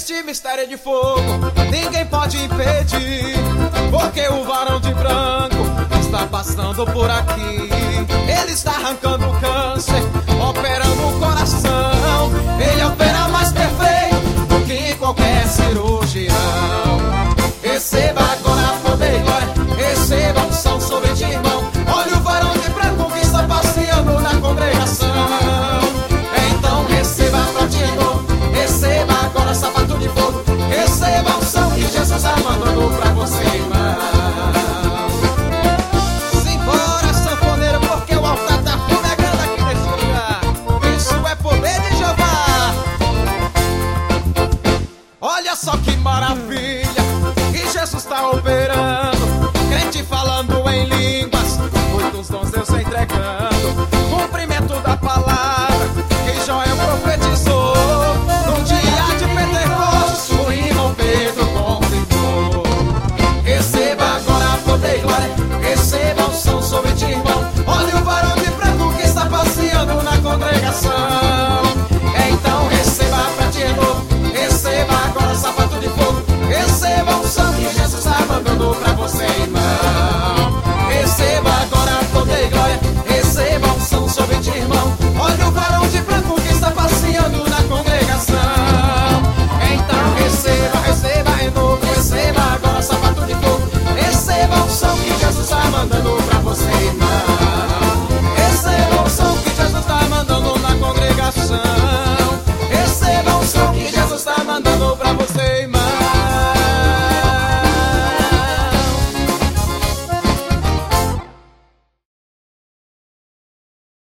Este mistério de fogo ninguém pode impedir, porque o varão de branco está passando por aqui. Ele está arrancando o câncer, operando o coração. Ele opera mais perfeito do que qualquer cirurgião. Receba agora poder e glória, receba unção sobre ti, irmão. Olha o varão de branco que está passeando na congregação. Então receba pra ti, irmão, receba agora sapato de fogo, receba a unção que Jesus está mandando pra você, irmão. Simbora, sanfoneiro, porque o altar tá fumegando aqui nesse lugar. Isso é poder de Jeová. Olha só que maravilha que Jesus está operando. Crente falando em línguas, muitos dons Deus entregando. Cumprimento da palavra que Joel profetizou. No dia de Pentecostes, o irmão Pedro confirmou. Receba agora poder e glória, receba o som sobre ti, irmão. Olha o varão de branco que está passeando na congregação. Então receba pra ti, irmão, receba agora sapato de fogo, receba o som que Jesus está mandando pra você.